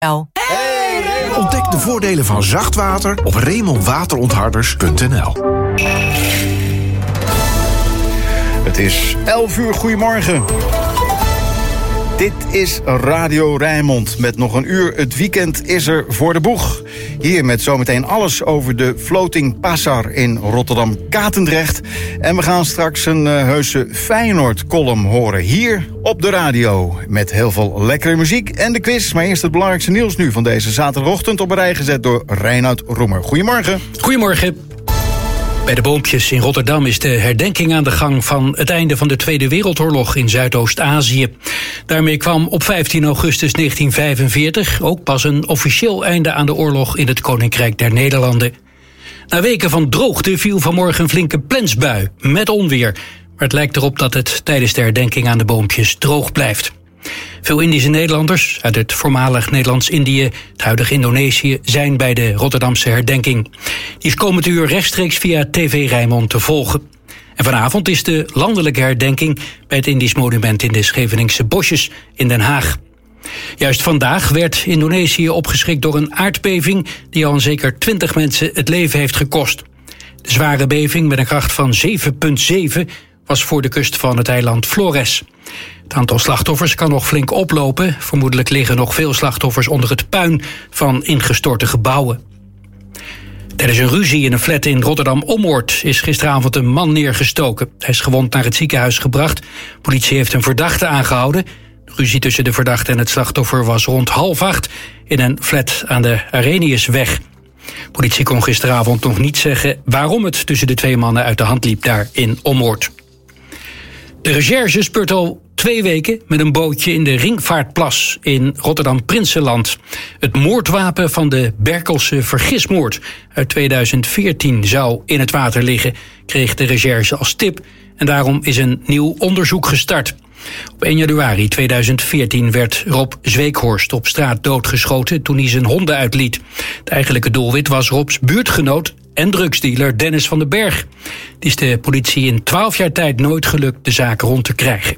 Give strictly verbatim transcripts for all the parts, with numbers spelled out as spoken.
Hey, Ontdek de voordelen van zacht water op Raymond Waterontharders punt n l. Het is elf uur, goedemorgen. Dit is Radio Rijnmond. Met nog een uur, het weekend is er voor de boeg. Hier met zometeen alles over de Floating Passar in Rotterdam-Katendrecht. En we gaan straks een uh, heuse Feyenoord-column horen. Hier op de radio. Met heel veel lekkere muziek en de quiz. Maar eerst het belangrijkste nieuws nu van deze zaterdagochtend op een rij gezet door Reinoud Roemer. Goedemorgen. Goedemorgen. Bij de Boompjes in Rotterdam is de herdenking aan de gang van het einde van de Tweede Wereldoorlog in Zuidoost-Azië. Daarmee kwam op vijftien augustus negentien vijfenveertig ook pas een officieel einde aan de oorlog in het Koninkrijk der Nederlanden. Na weken van droogte viel vanmorgen een flinke plensbui met onweer. Maar het lijkt erop dat het tijdens de herdenking aan de Boompjes droog blijft. Veel Indische Nederlanders uit het voormalig Nederlands-Indië, het huidige Indonesië, zijn bij de Rotterdamse herdenking. Die is komend uur rechtstreeks via T V Rijnmond te volgen. En vanavond is de landelijke herdenking bij het Indisch monument in de Scheveningse Bosjes in Den Haag. Juist vandaag werd Indonesië opgeschrikt door een aardbeving die al zeker twintig mensen het leven heeft gekost. De zware beving met een kracht van zeven komma zeven was voor de kust van het eiland Flores. Het aantal slachtoffers kan nog flink oplopen. Vermoedelijk liggen nog veel slachtoffers onder het puin van ingestorte gebouwen. Tijdens een ruzie in een flat in Rotterdam-Ommoord is gisteravond een man neergestoken. Hij is gewond naar het ziekenhuis gebracht. Politie heeft een verdachte aangehouden. De ruzie tussen de verdachte en het slachtoffer was rond half acht in een flat aan de Arrheniusweg. Politie kon gisteravond nog niet zeggen waarom het tussen de twee mannen uit de hand liep daar in Ommoord. De recherche speurt al twee weken met een bootje in de Ringvaartplas in Rotterdam-Prinsenland. Het moordwapen van de Berkelse vergismoord uit tweeduizend veertien zou in het water liggen, kreeg de recherche als tip. En daarom is een nieuw onderzoek gestart. Op één januari tweeduizend veertien werd Rob Zweekhorst op straat doodgeschoten toen hij zijn honden uitliet. Het eigenlijke doelwit was Robs buurtgenoot en drugsdealer Dennis van den Berg. Het is de politie in twaalf jaar tijd nooit gelukt de zaak rond te krijgen.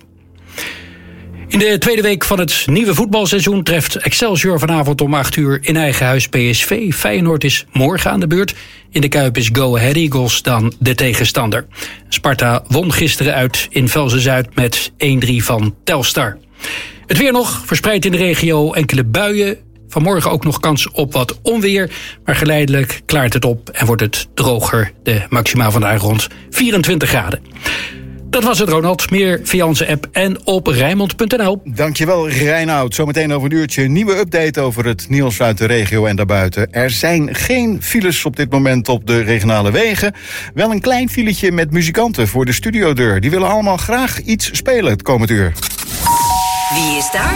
In de tweede week van het nieuwe voetbalseizoen treft Excelsior vanavond om acht uur in eigen huis P S V. Feyenoord is morgen aan de beurt. In de Kuip is Go Ahead Eagles dan de tegenstander. Sparta won gisteren uit in Velzen-Zuid met één drie van Telstar. Het weer nog, verspreid in de regio enkele buien. Vanmorgen ook nog kans op wat onweer, maar geleidelijk klaart het op en wordt het droger. De maximaal vandaag rond vierentwintig graden. Dat was het, Ronald. Meer via onze app en op Rijnmond punt n l. Dankjewel, Reinoud. Zometeen over een uurtje een nieuwe update over het nieuws uit de regio en daarbuiten. Er zijn geen files op dit moment op de regionale wegen. Wel een klein filetje met muzikanten voor de studiodeur. Die willen allemaal graag iets spelen het komend uur. Wie is daar?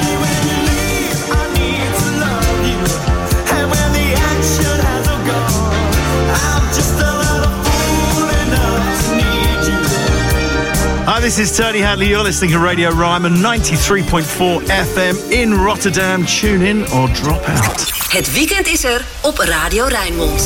Hi, this is Tony Hadley. You're listening to Radio Ryman ninety-three point four F M in Rotterdam. Tune in or drop out. Het weekend is er op Radio Rijnmond.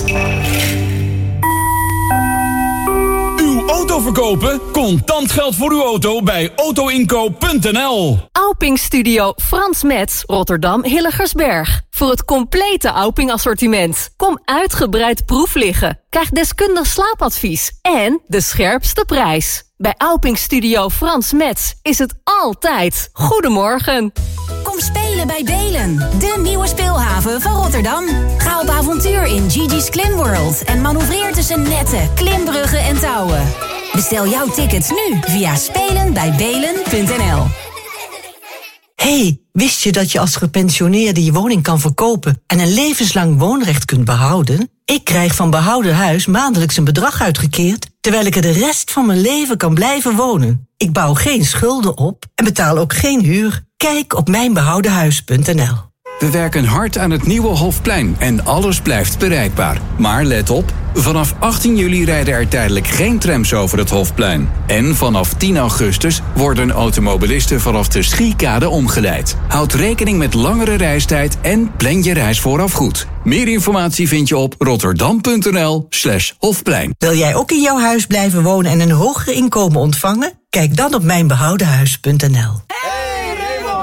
Uw auto verkopen? Contant geld voor uw auto bij autoinkoop punt n l. Auping Studio Frans Metz, Rotterdam Hilligersberg. Voor het complete Auping assortiment. Kom uitgebreid proef liggen. Krijg deskundig slaapadvies en de scherpste prijs. Bij Auping Studio Frans Metz is het altijd goedemorgen. Kom spelen bij Belen, de nieuwe speelhaven van Rotterdam. Ga op avontuur in Gigi's Klim World en manoeuvreer tussen netten, klimbruggen en touwen. Bestel jouw tickets nu via spelen bij belen punt n l. Hey, wist je dat je als gepensioneerde je woning kan verkopen en een levenslang woonrecht kunt behouden? Ik krijg van Behouden Huis maandelijks een bedrag uitgekeerd, terwijl ik er de rest van mijn leven kan blijven wonen. Ik bouw geen schulden op en betaal ook geen huur. Kijk op mijn behouden huis punt n l. We werken hard aan het nieuwe Hofplein en alles blijft bereikbaar. Maar let op, vanaf achttien juli rijden er tijdelijk geen trams over het Hofplein. En vanaf tien augustus worden automobilisten vanaf de Schiekade omgeleid. Houd rekening met langere reistijd en plan je reis vooraf goed. Meer informatie vind je op rotterdam punt n l slash Hofplein. Wil jij ook in jouw huis blijven wonen en een hoger inkomen ontvangen? Kijk dan op mijn behouden huis punt n l.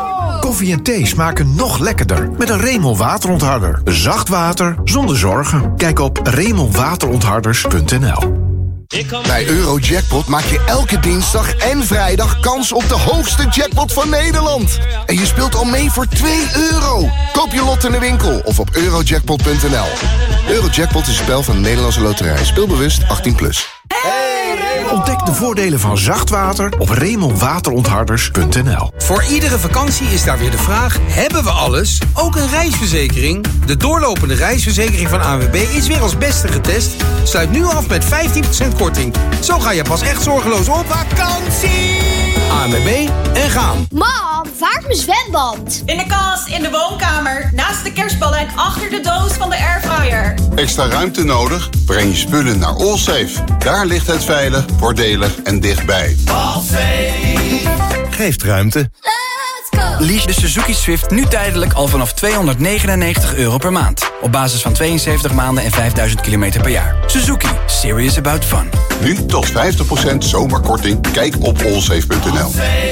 Koffie en thee smaken nog lekkerder met een Remel waterontharder. Zacht water zonder zorgen. Kijk op remel waterontharders punt n l. Bij Eurojackpot maak je elke dinsdag en vrijdag kans op de hoogste jackpot van Nederland. En je speelt al mee voor twee euro. Koop je lot in de winkel of op eurojackpot punt n l. Eurojackpot is een spel van de Nederlandse Loterij. Speelbewust achttien plus. Ontdek de voordelen van zacht water op remel waterontharders punt n l. Voor iedere vakantie is daar weer de vraag: hebben we alles? Ook een reisverzekering? De doorlopende reisverzekering van A N W B is weer als beste getest. Sluit nu af met vijftien procent korting. Zo ga je pas echt zorgeloos op vakantie. A N W B en gaan. Mam, waar is mijn zwembad? In de kast, in de woonkamer, naast de kerstballen en achter de doos van de airfryer. Extra ruimte nodig? Breng je spullen naar Allsafe. Daar ligt het veilig, voordelig en dichtbij. Allsafe geeft ruimte. Lease de Suzuki Swift nu tijdelijk al vanaf tweehonderdnegenennegentig euro per maand. Op basis van tweeënzeventig maanden en vijfduizend kilometer per jaar. Suzuki. Serious about fun. Nu tot vijftig procent zomerkorting. Kijk op allsafe punt n l.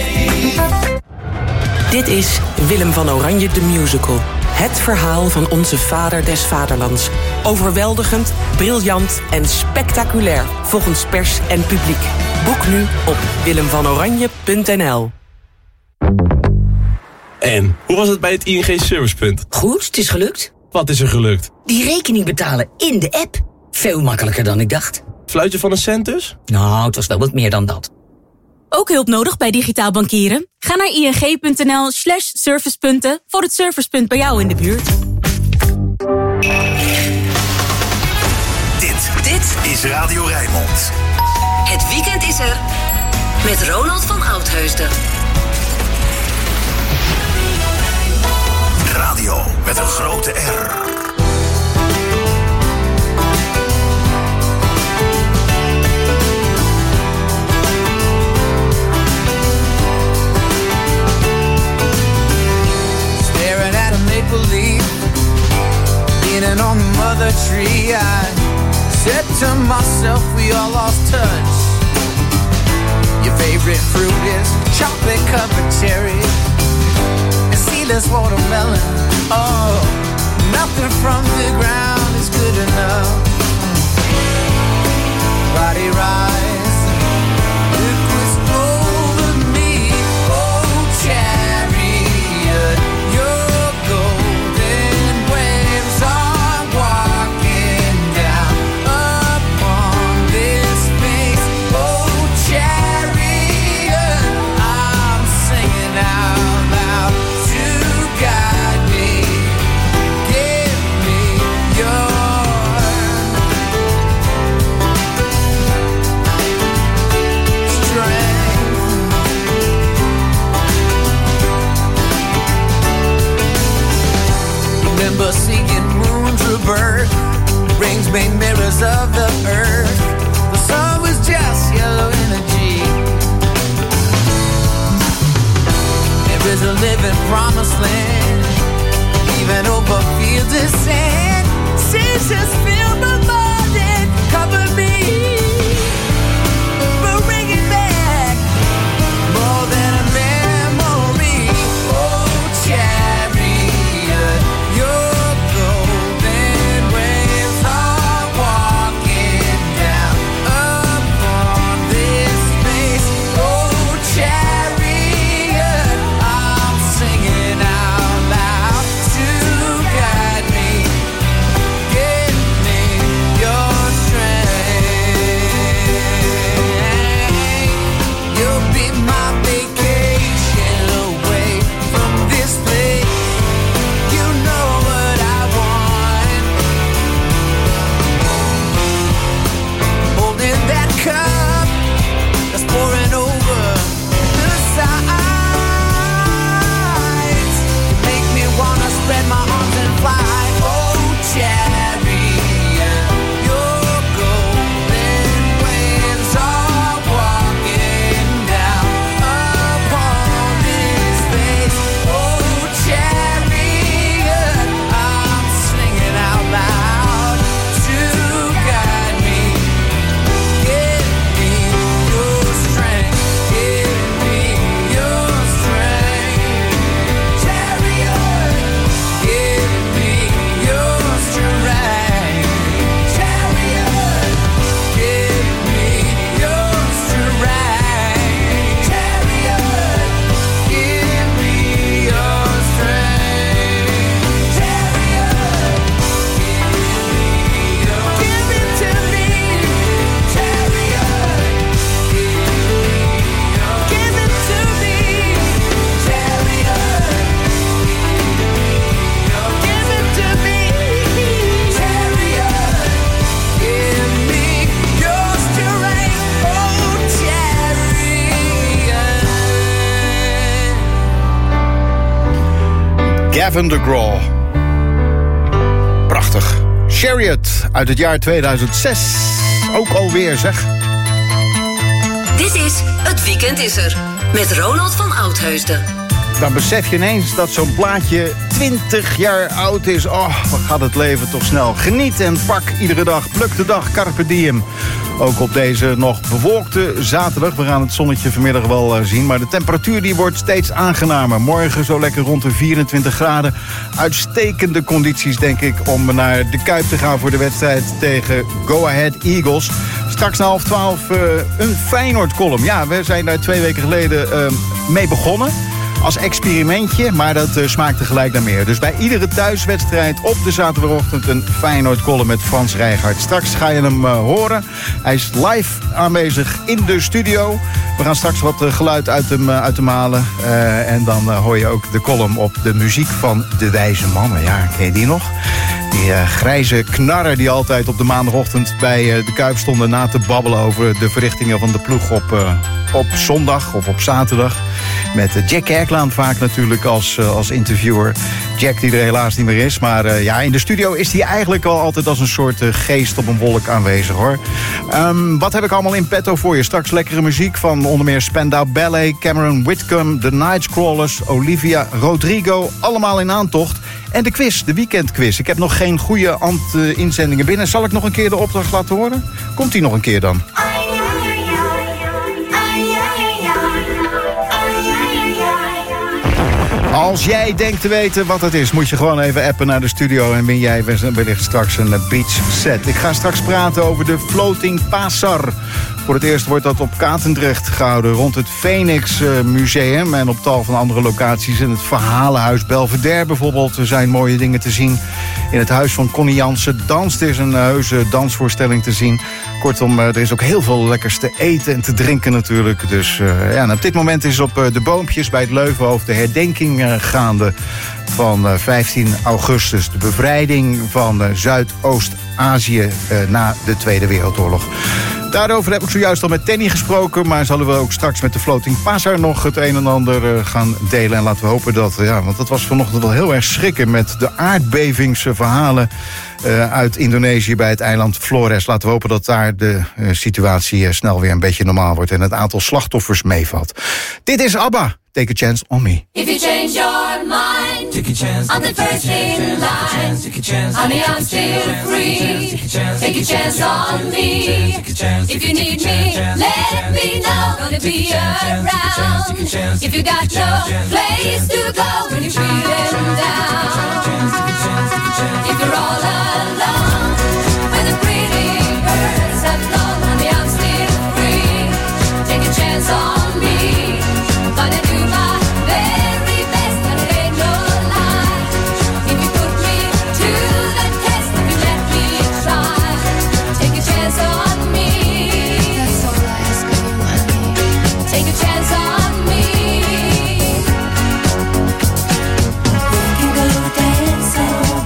Dit is Willem van Oranje de Musical. Het verhaal van onze vader des vaderlands. Overweldigend, briljant en spectaculair. Volgens pers en publiek. Boek nu op willem van oranje punt n l. En, hoe was het bij het I N G Servicepunt? Goed, het is gelukt. Wat is er gelukt? Die rekening betalen in de app. Veel makkelijker dan ik dacht. Fluitje van een cent dus? Nou, het was wel wat meer dan dat. Ook hulp nodig bij digitaal bankieren? Ga naar ing punt n l slash servicepunten voor het servicepunt bij jou in de buurt. Dit, dit is Radio Rijnmond. Het weekend is er met Ronald van Oudheusden. Radio met een grote R. Staring at a maple leaf, leaning on the mother tree, I said to myself, we all lost touch. Your favorite fruit is chocolate covered cherry, seedless watermelon. Oh, nothing from the ground is good enough. Body rise, look what's over me. Oh, chariot, your golden waves are walking down upon this face. Oh, chariot, I'm singing out loud. Guide me, give me your strength. Remember seeing moons rebirth, rings made mirrors of the earth. The sun was just yellow energy. There is a living promised land, even over fields of sand. Seasons fill my mind and cover me. But bring it back, more than a memory. Oh, chariot, your golden waves are walking down upon this space. Oh, chariot, I'm singing out Gavin DeGraw. Prachtig. Chariot uit het jaar tweeduizend zes. Ook alweer, zeg. Dit is Het Weekend is er. Met Ronald van Oudheusden. Dan besef je ineens dat zo'n plaatje twintig jaar oud is. Oh, wat gaat het leven toch snel. Geniet en pak iedere dag. Pluk de dag, carpe diem. Ook op deze nog bewolkte zaterdag. We gaan het zonnetje vanmiddag wel uh, zien. Maar de temperatuur die wordt steeds aangenamer. Morgen zo lekker rond de vierentwintig graden. Uitstekende condities, denk ik, om naar de Kuip te gaan voor de wedstrijd tegen Go Ahead Eagles. Straks na half twaalf uh, een Feyenoord-column. Ja, we zijn daar twee weken geleden uh, mee begonnen. Als experimentje, maar dat uh, smaakte gelijk naar meer. Dus bij iedere thuiswedstrijd op de zaterdagochtend een Feyenoord-column met Frans Rijgaard. Straks ga je hem uh, horen. Hij is live aanwezig in de studio. We gaan straks wat uh, geluid uit hem, uh, uit hem halen. Uh, en dan uh, hoor je ook de column op de muziek van De Wijze Mannen. Ja, ken je die nog? Die uh, grijze knarren die altijd op de maandagochtend bij uh, de Kuip stonden na te babbelen over de verrichtingen van de ploeg op, uh, op zondag of op zaterdag. Met uh, Jack Kerklaan vaak natuurlijk als, uh, als interviewer. Jack die er helaas niet meer is. Maar uh, ja, in de studio is hij eigenlijk al altijd als een soort uh, geest op een wolk aanwezig, hoor. Um, wat heb ik allemaal in petto voor je? Straks lekkere muziek van onder meer Spandau Ballet, Cameron Whitcomb, The Nightcrawlers, Olivia Rodrigo. Allemaal in aantocht. En de quiz, de weekendquiz. Ik heb nog geen goede ant-inzendingen binnen. Zal ik nog een keer de opdracht laten horen? Komt die nog een keer dan? Als jij denkt te weten wat het is, moet je gewoon even appen naar de studio en win jij wellicht straks een beach set. Ik ga straks praten over de Floating Pasar. Voor het eerst wordt dat op Katendrecht gehouden rond het Phoenix Museum en op tal van andere locaties. In het Verhalenhuis Belvedere bijvoorbeeld zijn mooie dingen te zien. In het huis van Connie Jansen danst is een heuse dansvoorstelling te zien. Kortom, er is ook heel veel lekkers te eten en te drinken natuurlijk. Dus uh, ja, en op dit moment is op uh, de Boompjes bij het Leuvenhoofd de herdenking uh, gaande van uh, vijftien augustus. De bevrijding van uh, Zuidoost-Azië uh, na de Tweede Wereldoorlog. Daarover heb ik zojuist al met Tenny gesproken, maar zullen we ook straks met de Floating Pasar nog het een en ander uh, gaan delen. En laten we hopen dat, uh, ja, want dat was vanochtend wel heel erg schrikken met de aardbevingsverhalen uh, uit Indonesië bij het eiland Flores. Laten we hopen dat daar de uh, situatie uh, snel weer een beetje normaal wordt en het aantal slachtoffers meevalt. Dit is ABBA. Take a chance on me. If you change your mind, take a chance. I'm the first in line. Take a chance. Honey, I'm still free. Take a chance on me. If you need me, let me know. Gonna be around. If you got no place to go when you're feeling down. If you're all alone, when the pretty birds have flown, honey, I'm still free. Take a chance on me. Gonna do my very best, but it ain't no lie. If you put me to the test, if you let me try, take a chance on me. That's all I ask of you, honey. Take a chance on me. We can go dance on.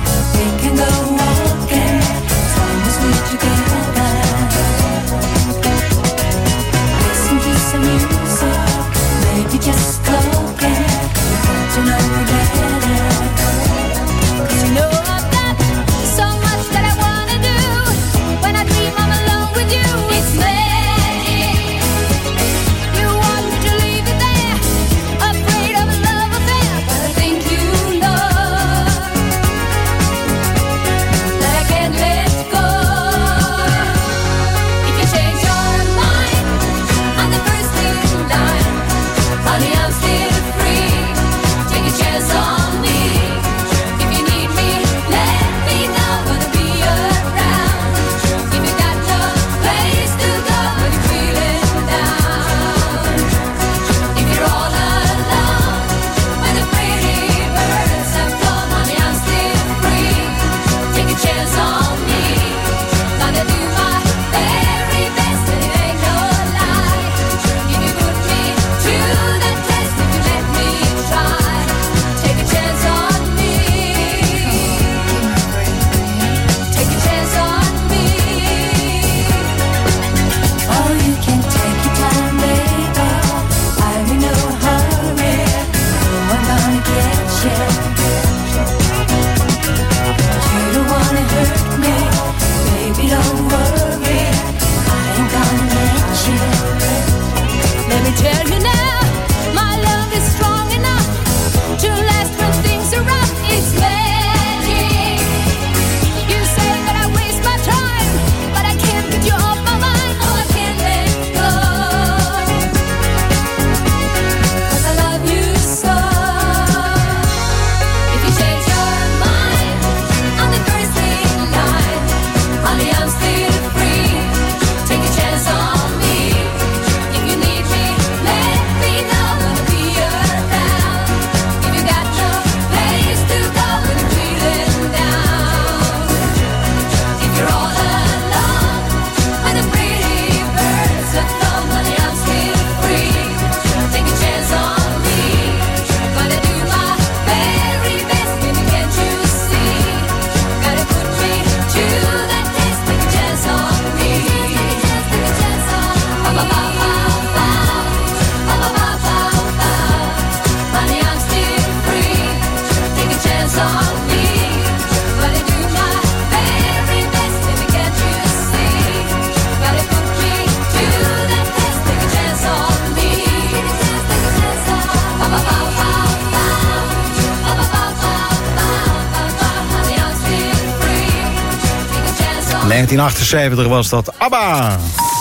negentien achtenzeventig was dat. ABBA!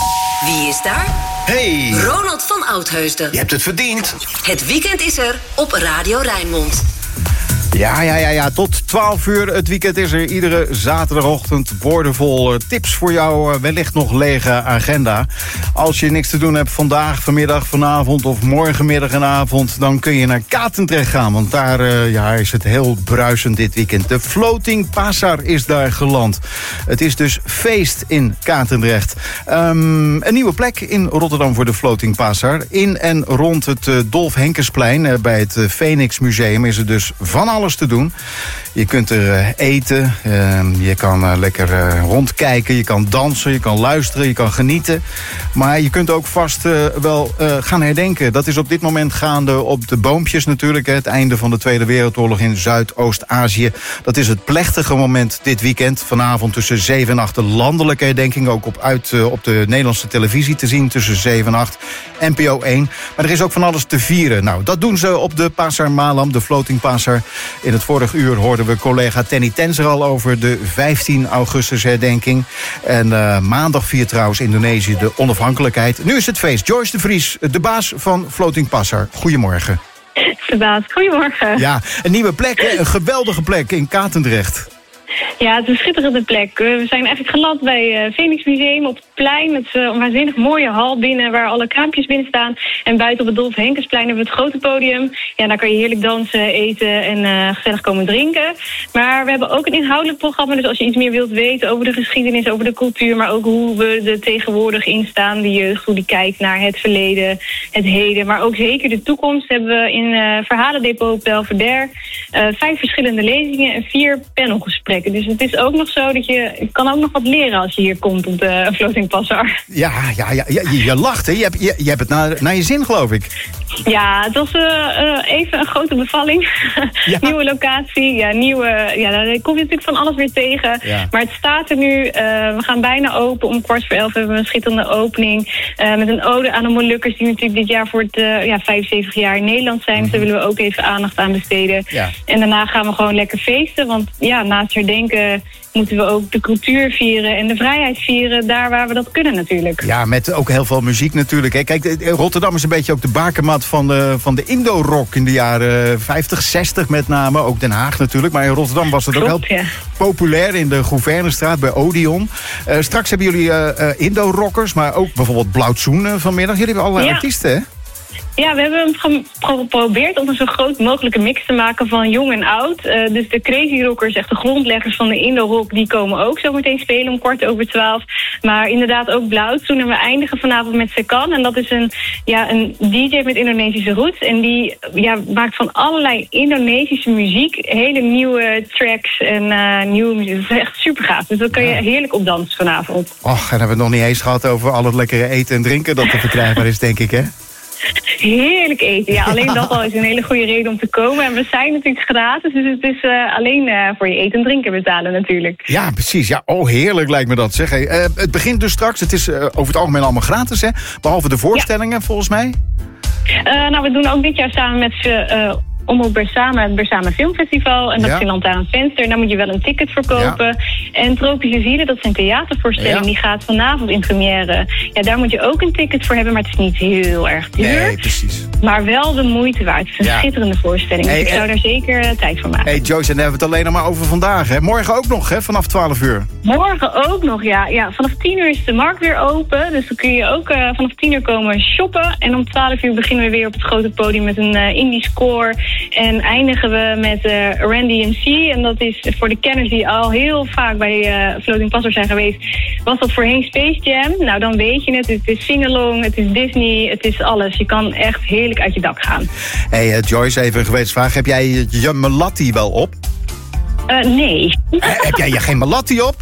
Wie is daar? Hey! Ronald van Oudheusden. Je hebt het verdiend. Het weekend is er op Radio Rijnmond. Ja, ja, ja, ja, tot twaalf uur. Het weekend is er iedere zaterdagochtend boordevol tips voor jouw wellicht nog lege agenda. Als je niks te doen hebt vandaag, vanmiddag, vanavond of morgenmiddag en avond, dan kun je naar Katendrecht gaan. Want daar uh, ja, is het heel bruisend dit weekend. De Floating Pasar is daar geland. Het is dus feest in Katendrecht. Um, een nieuwe plek in Rotterdam voor de Floating Pasar. In en rond het uh, Dolf Henkensplein uh, bij het uh, Phoenix Museum is er dus van alles te doen. Je kunt er uh, eten, uh, je kan uh, lekker uh, rondkijken, je kan dansen, je kan luisteren, je kan genieten. Maar je kunt ook vast uh, wel uh, gaan herdenken. Dat is op dit moment gaande op de boompjes natuurlijk. Hè, het einde van de Tweede Wereldoorlog in Zuidoost-Azië. Dat is het plechtige moment dit weekend. Vanavond tussen zeven en acht de landelijke herdenking. Ook op, uit, uh, op de Nederlandse televisie te zien tussen zeven en acht. N P O één. Maar er is ook van alles te vieren. Nou, dat doen ze op de Pasar Malam, de Floating Pasar. In het vorige uur hoorden we collega Tenny Tenzer al over de vijftien augustus herdenking. En uh, maandag viert trouwens Indonesië de onafhankelijkheid. Nu is het feest. Joyce de Vries, de baas van Floating Pasar. Goedemorgen. De baas, goedemorgen. Ja, een nieuwe plek, hè? Een geweldige plek in Katendrecht. Ja, het is een schitterende plek. We zijn eigenlijk geland bij uh, Phoenix Museum op het plein. Het is uh, een waanzinnig mooie hal binnen waar alle kraampjes binnen staan. En buiten op het Dolf Henkensplein hebben we het grote podium. Ja, daar kan je heerlijk dansen, eten en uh, gezellig komen drinken. Maar we hebben ook een inhoudelijk programma. Dus als je iets meer wilt weten over de geschiedenis, over de cultuur, maar ook hoe we er tegenwoordig in staan, de jeugd, hoe die kijkt naar het verleden, het heden, maar ook zeker de toekomst, hebben we in uh, Verhalendepot Belvedere uh, vijf verschillende lezingen en vier panelgesprekken. Dus het is ook nog zo dat je, je kan ook nog wat leren als je hier komt op de Floating Pasar. Ja, ja, ja, ja je, je lacht, hè? Je hebt, je, je hebt het naar, naar je zin, geloof ik. Ja, het was uh, uh, even een grote bevalling. Ja. Nieuwe locatie, ja, nieuwe, ja, daar kom je natuurlijk van alles weer tegen. Ja. Maar het staat er nu, uh, we gaan bijna open. Om kwart voor elf hebben we een schitterende opening. Uh, met een ode aan de Molukkers die natuurlijk dit jaar voor het uh, ja, vijfenzeventig jaar in Nederland zijn. Mm-hmm. Dus daar willen we ook even aandacht aan besteden. Ja. En daarna gaan we gewoon lekker feesten. Want ja, naast herdenken moeten we ook de cultuur vieren en de vrijheid vieren, daar waar we dat kunnen natuurlijk. Ja, met ook heel veel muziek natuurlijk. Hè. Kijk, Rotterdam is een beetje ook de bakermat van de, van de Indo-rock in de jaren vijftig, zestig met name. Ook Den Haag natuurlijk, maar in Rotterdam was het Klopt, ook heel ja. populair in de Gouvernestraat bij Odeon. Uh, straks hebben jullie uh, uh, Indo-rockers, maar ook bijvoorbeeld Blauwtsoen uh, vanmiddag. Jullie hebben allerlei ja. artiesten, hè? Ja, we hebben geprobeerd om een zo groot mogelijke mix te maken van jong en oud. Uh, dus de Crazy Rockers, echt de grondleggers van de Indo-rock, die komen ook zo meteen spelen om kwart over twaalf. Maar inderdaad ook Blauwtsoen. En we eindigen vanavond met Sekan. En dat is een, ja, een D J met Indonesische roots. En die ja, maakt van allerlei Indonesische muziek hele nieuwe tracks en uh, nieuwe muziek. Dat is echt super gaaf. Dus daar kan je heerlijk op dansen vanavond. Och, en hebben we het nog niet eens gehad over al het lekkere eten en drinken dat er verkrijgbaar is, denk ik, hè? Heerlijk eten. Ja, alleen dat al is een hele goede reden om te komen. En we zijn natuurlijk gratis, dus het is uh, alleen uh, voor je eten en drinken betalen natuurlijk. Ja, precies. Ja, oh, heerlijk lijkt me dat. Zeg, hey, uh, het begint dus straks. Het is uh, over het algemeen allemaal gratis, hè? Behalve de voorstellingen, ja. volgens mij. Uh, nou, we doen ook dit jaar samen met uh, Omroep Bersama, het Bersama Filmfestival. En dat ja. is in Lantaarn Venster. Daar moet je wel een ticket voor kopen. Ja. En Tropische Zielen, dat is een theatervoorstelling. Ja. Die gaat vanavond in première. Ja, daar moet je ook een ticket voor hebben. Maar het is niet heel erg duur. Nee, precies. Maar wel de moeite waard. Het is een ja. schitterende voorstelling. Hey, dus ik zou daar zeker uh, tijd voor maken. Hey Joyce, en dan hebben we het alleen nog maar over vandaag. Hè? Morgen ook nog, hè? Vanaf twaalf uur. Morgen ook nog, ja. ja. Vanaf tien uur is de markt weer open. Dus dan kun je ook uh, vanaf tien uur komen shoppen. En om twaalf uur beginnen we weer op het grote podium met een uh, indie score. En eindigen we met uh, Randy M C. En dat is voor de kenners die al heel vaak bij uh, Floating Pasar zijn geweest. Was dat voorheen Space Jam? Nou, dan weet je het. Het is sing-along, het is Disney, het is alles. Je kan echt heerlijk uit je dak gaan. Hey uh, Joyce, even een gewetensvraag. Heb jij je Melatti wel op? Uh, nee. Uh, heb jij je geen Melatti op?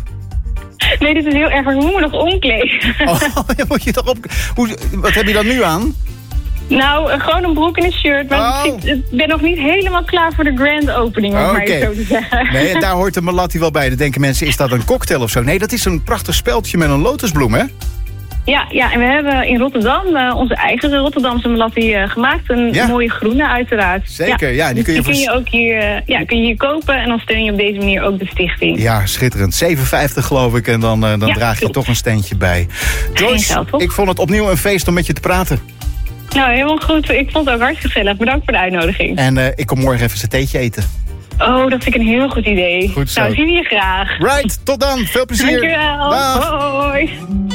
Nee, dit is heel erg. Ik moet me nog omkleden. Oh, ja, moet je toch op... Hoe, wat heb je dan nu aan? Nou, uh, gewoon een broek en een shirt. Maar oh. ik, ik ben nog niet helemaal klaar voor de grand opening, om okay. maar zo te zeggen. Nee, daar hoort de Melatti wel bij. Dan denken mensen, is dat een cocktail of zo? Nee, dat is een prachtig speldje met een lotusbloem, hè? Ja, ja, en we hebben in Rotterdam uh, onze eigen Rotterdamse Malatti uh, gemaakt. Een ja. mooie groene uiteraard. Zeker, ja. ja die kun je, die kun je ook hier, uh, ja, kun je hier kopen en dan steun je op deze manier ook de stichting. Ja, schitterend. zeven vijftig geloof ik en dan, uh, dan ja, draag je klopt. toch een steentje bij. Joyce, geld, ik vond het opnieuw een feest om met je te praten. Nou, helemaal goed. Ik vond het ook hartstikke gezellig. Bedankt voor de uitnodiging. En uh, ik kom morgen even een theetje eten. Oh, dat vind ik een heel goed idee. Goed zo. Nou, zien we je graag. Right, tot dan. Veel plezier. Dankjewel. Dag. Hoi.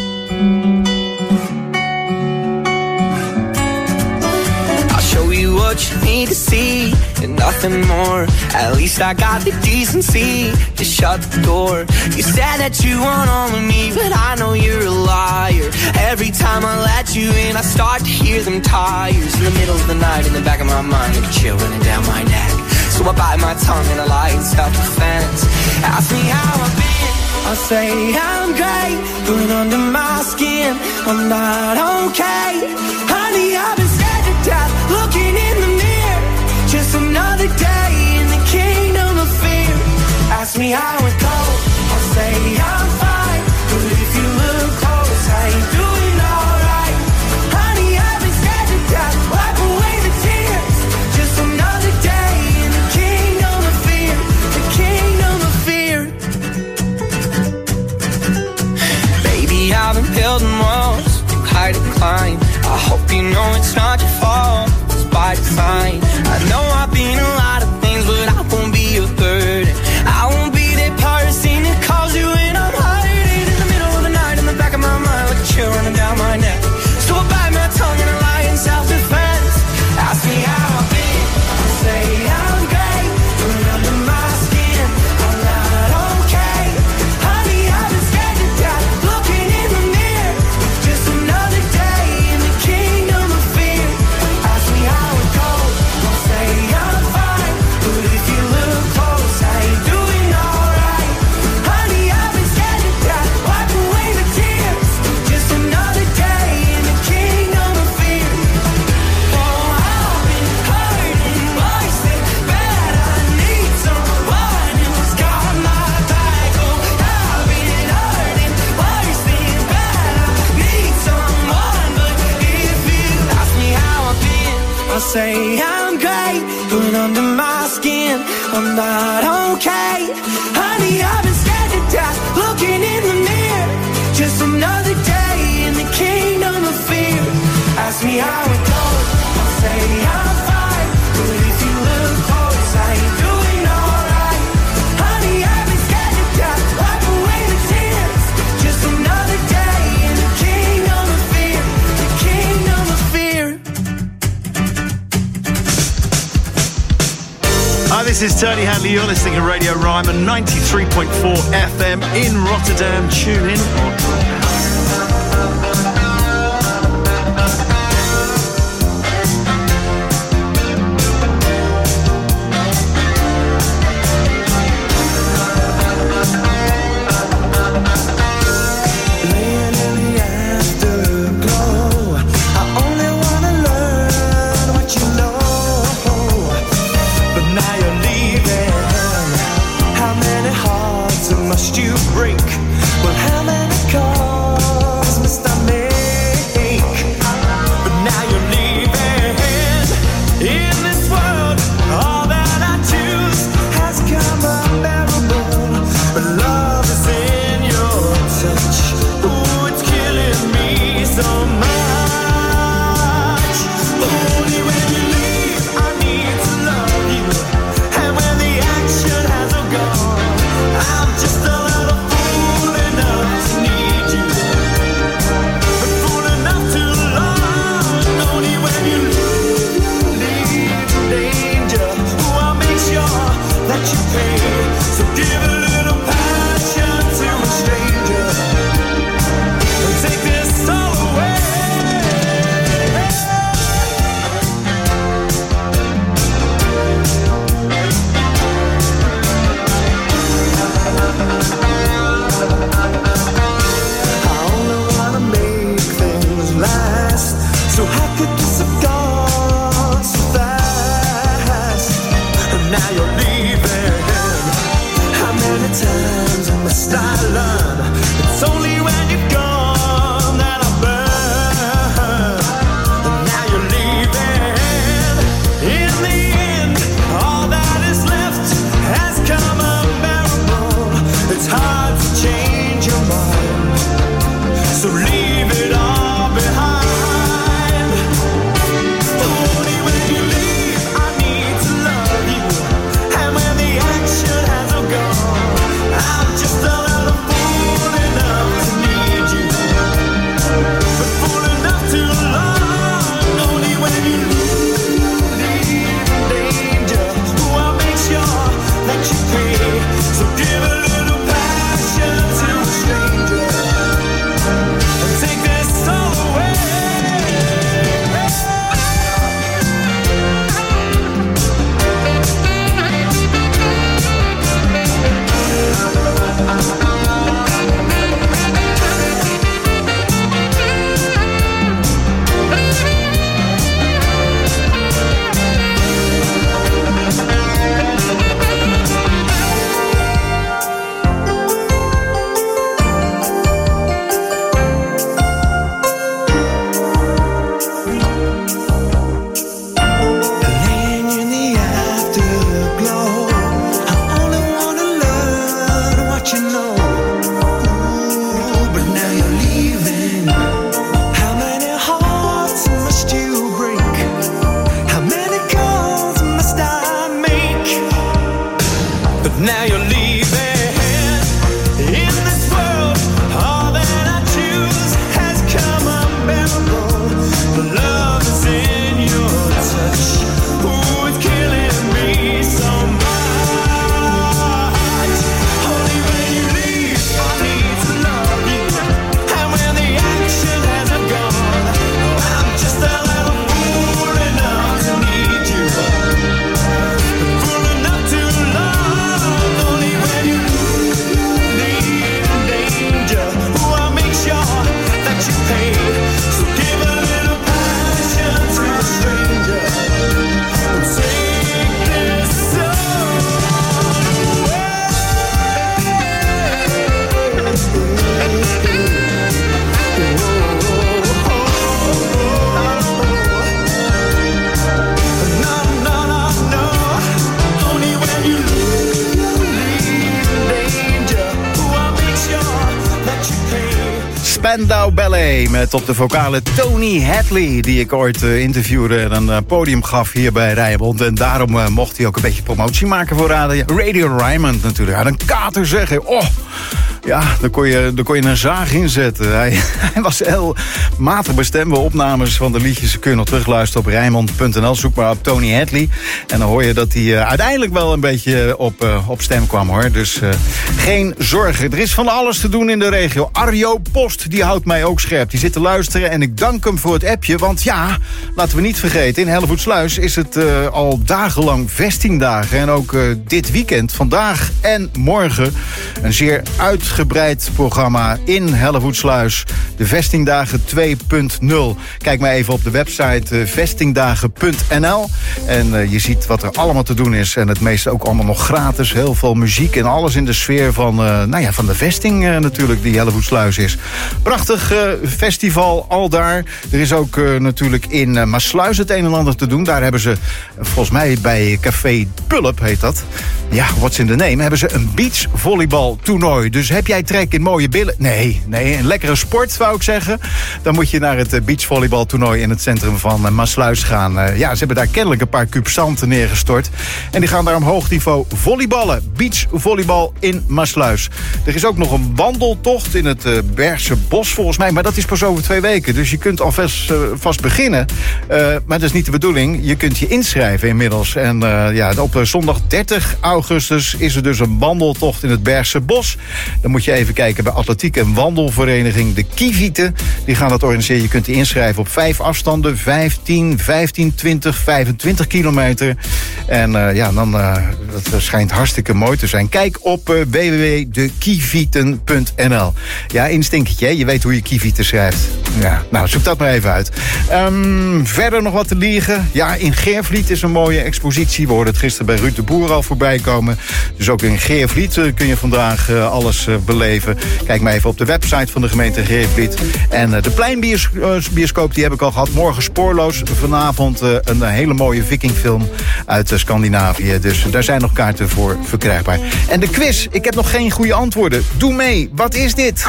Show you what you need to see and nothing more. At least I got the decency to shut the door. You said that you want all of me, but I know you're a liar. Every time I let you in, I start to hear them tires in the middle of the night in the back of my mind, like a chill running down my neck. So I bite my tongue and I lie in self-defense. Ask me how I've been, I say I'm great, going under my skin, I'm not okay. Honey, I've been scared to death, looking in the mirror. Just another day in the kingdom of fear. Ask me how it goes, I'll say I'm fine. But if you look close, I ain't doing alright. Honey, I've been scared to death, wipe away the tears. Just another day in the kingdom of fear. The kingdom of fear. Baby, I've been building walls, too high to climb. I hope you know it's not your fault, it's by design. I know I've been a lot of things, but I won't be a burden. I won't be that person that calls you when I'm hiding in the middle of the night in the back of my mind, like a chill running down my neck. So I bite my tongue and I lie in self-defense. Ask me how I've been, I say I'm great, but under my skin, I'm not okay. Honey, I've been scared to death, looking in the mirror. Just another day in the kingdom of fear. Ask me how it goes, I'll say I'm fine. But if you look close, I ain't doing alright. Honey, I've been scared to death, wipe away the tears. Just another day in the kingdom of fear. Oh, I've been hurting, worse than bad. I need someone who's got my back. Oh, I've been hurting, worse than bad. I need someone, but if you ask me how I've been, I'll say I'm great, but under my skin, I'm not okay. Honey, I've been scared to death, looking in the mirror. Just another day in the kingdom of fear. Ask me how it goes, I'll say I'm fine. But if you look close, I ain't doing alright. Honey, I've been scared to death, wipe away the tears. Just another day in the kingdom of fear. The kingdom of fear. Hi, this is Tony Hadley. You're listening to Radio Ryman ninety-three point four F M in Rotterdam. Tune in or drop out. Must you break? Well, how many calls must I make? But now you're leaving. In this world, all that I choose has come unbearable. But love is in your touch. Ooh, it's killing me so much. But only when you leave, I need to love you. And when the action has all gone, I'm just a little fool enough to need you, but fool enough to love. Only when you leave, leave in danger. Oh, I'll make sure that you pay. So give a little passion to a stranger and take this all away. So how could this have gone so fast? And now you're leaving. How many times must I learn? It's only when you're gone that I let you know. Ooh, but now you're leaving. How many hearts must you break? How many calls must I make? But now you're leaving. In this world, all that I choose has come unbearable. The love is in your touch. Ooh, it's killing me so much. Only when you leave, I need to love you. And when the action hasn't gone, I'm just a little fool enough to need you. Fool enough to love. Only when you leave in danger, ooh, I'll make sure that you pay. So give a little passion to a stranger. Take this song away. No, no, no, no. Only when you leave in danger, ooh, I'll make sure that you pay. Spandau Ballet met op de vocale Tony Hadley, die ik ooit uh, interviewde en een uh, podium gaf hier bij Rijnmond. En daarom uh, mocht hij ook een beetje promotie maken voor Radio, Radio Rijnmond natuurlijk. Hij had een kater zeggen. Oh, ja, daar kon je, daar kon je een zaag inzetten. Hij, hij was heel matig bestemde opnames van de liedjes. Kun je nog terugluisteren op Rijnmond punt n l. Zoek maar op Tony Hadley. En dan hoor je dat hij uh, uiteindelijk wel een beetje op, uh, op stem kwam, hoor. Dus uh, geen zorgen. Er is van alles te doen in de regio. Arjo Post, die houdt mij ook scherp. Die zit te luisteren en ik dank hem voor het appje. Want ja, laten we niet vergeten, in Hellevoetsluis is het uh, al dagenlang vestingdagen. En ook uh, dit weekend, vandaag en morgen, een zeer uitgebreid programma in Hellevoetsluis. De Vestingdagen twee punt nul. Kijk maar even op de website uh, vestingdagen punt n l. En uh, je ziet wat er allemaal te doen is. En het meeste ook allemaal nog gratis. Heel veel muziek en alles in de sfeer van, uh, nou ja, van de vesting uh, natuurlijk, die Hellevoetsluis is. Prachtig uh, festival al daar. Er is ook uh, natuurlijk in uh, Maassluis het een en ander te doen. Daar hebben ze, uh, volgens mij bij Café Pulp heet dat. Ja, what's in the name? Hebben ze een beachvolleybaltoernooi. Dus heb jij trek in mooie billen? Nee, nee, een lekkere sport wou ik zeggen. Dan moet je naar het uh, beachvolleybaltoernooi in het centrum van uh, Maassluis gaan. Uh, ja, ze hebben daar kennelijk een paar kuub zand neergestort. En die gaan daar om hoog niveau volleyballen. Beachvolleybal in Maassluis. Er is ook nog een wandeltocht in het uh, Bergse Bos volgens mij. Maar dat is pas over twee weken. Dus je kunt alvast uh, vast beginnen. Uh, maar dat is niet de bedoeling. Je kunt je inschrijven inmiddels. En uh, ja, op uh, zondag dertig augustus is er dus een wandeltocht in het Bergse Bos. Dan moet je even kijken bij atletiek en wandelvereniging De Kievieten. Die gaan dat organiseren. Je kunt je inschrijven op vijf afstanden. vijftien, vijftien, twintig, vijfentwintig kilometer. En uh, ja, dan uh, dat schijnt hartstikke mooi te zijn. Kijk op uh, w w w punt de kievieten punt n l. Ja, instinkertje, je weet hoe je Kievieten schrijft. Ja, nou, zoek dat maar even uit. Um, verder nog wat te liegen. Ja, in Geervliet is een mooie expositie. We hoorden het gisteren bij Ruud de Boer al voorbij komen. Dus ook in Geervliet uh, kun je vandaag uh, alles uh, beleven. Kijk maar even op de website van de gemeente Geervliet. En uh, de Pleinbioscoop, die heb ik al gehad. Morgen Spoorloos. Vanavond uh, een uh, hele mooie vikingfilm uit uh, Scandinavië. Dus uh, daar zijn nog kaarten voor verkrijgbaar. En de quiz, ik heb nog geen goede antwoorden. Doe mee, wat is dit?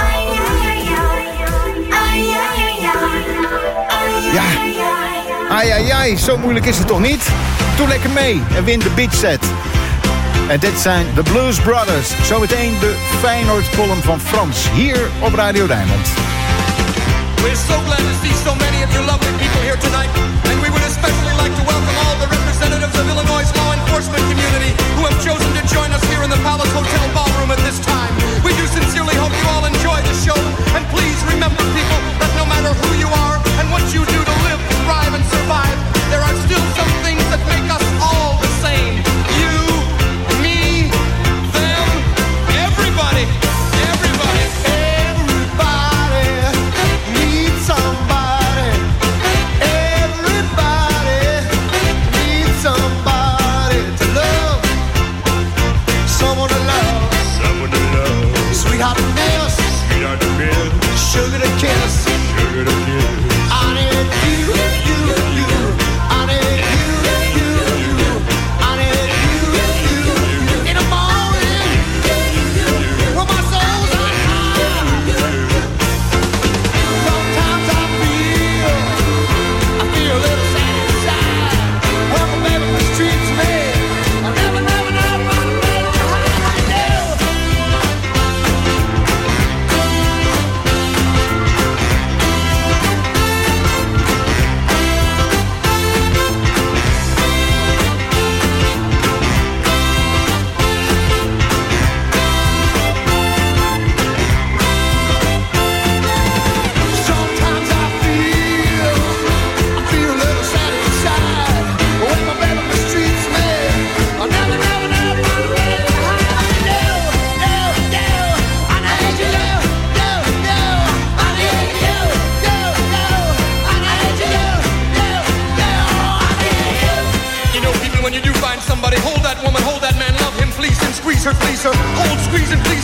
Ja, ai ai ai, zo moeilijk is het toch niet? Doe lekker mee en win de beach set. En dit zijn de Blues Brothers. Zometeen de Feyenoord-column van Frans, hier op Radio Rijnmond. We're so glad to see so many of your lovely people here tonight. And we would especially like to welcome all the representatives of Illinois' law enforcement community who have chosen to join us here in the Palace Hotel ballroom at this time. We do sincerely hope you all enjoy the show. And please remember, people, that no matter who you are and what you do to live, thrive, and survive, there are still some things that make us all the same. You, me, them, everybody, everybody. Everybody needs somebody. Everybody needs somebody to love. Someone to love. Someone to love.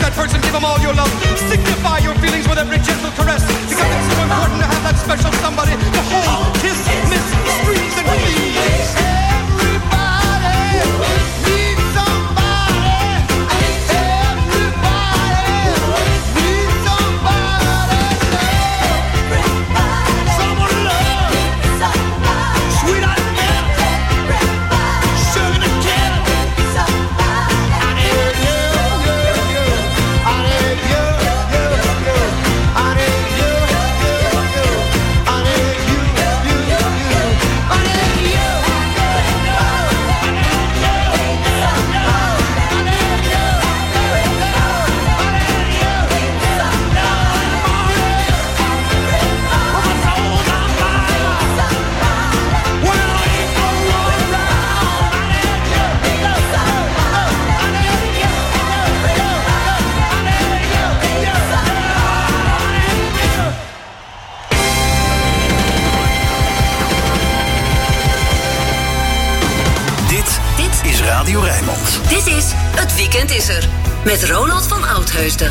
that person, give them all your love. Signify your feelings with every gentle caress, because it's so important to have that special somebody to hold, kiss, miss, squeeze, and please. Radio Rijnmond. Dit is Het Weekend is er. Met Ronald van Oudheusden.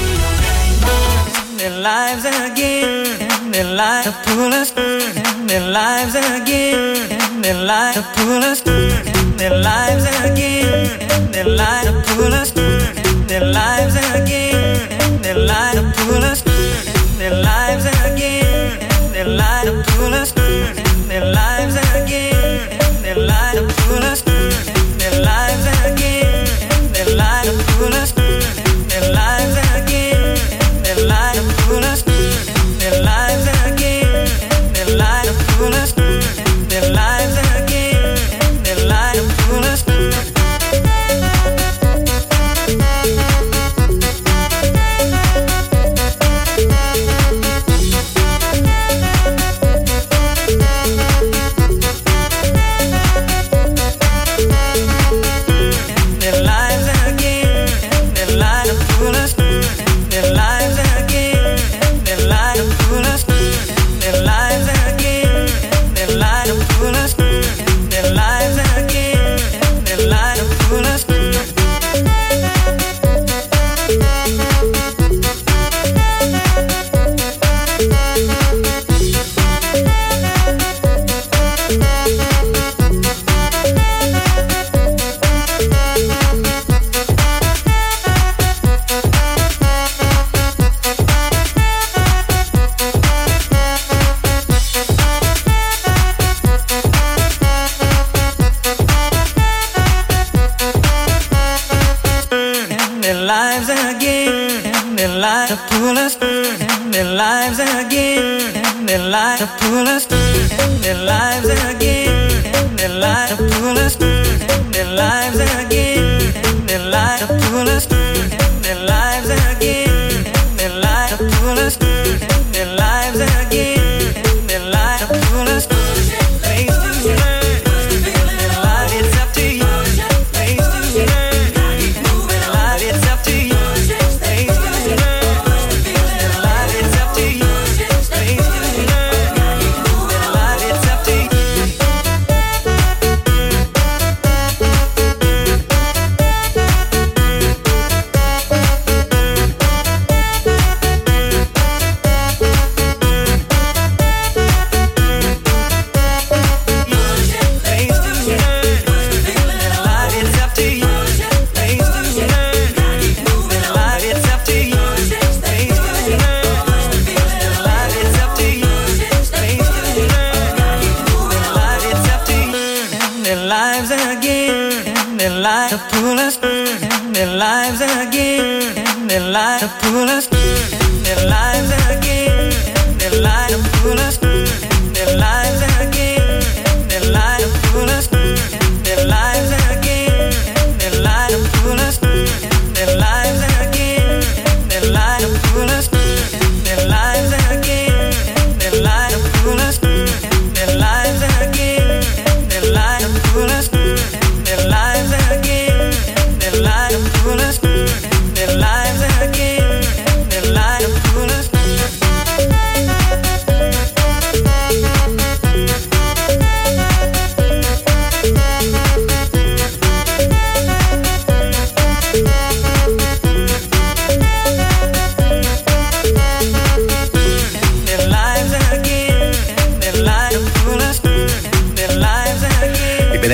Their lives again, their lives to pull us, their lives again, their lives to pull us, their lives again, their lives to pull us, their lives again, their lives to pull us, their lives again, their lives to pull us, their lives again, their lives to pull us, their lives again, their lives to pull us, their lives again, their lives to pull us, their lives again, their lives to pull us, their lives again, their lives to pull us.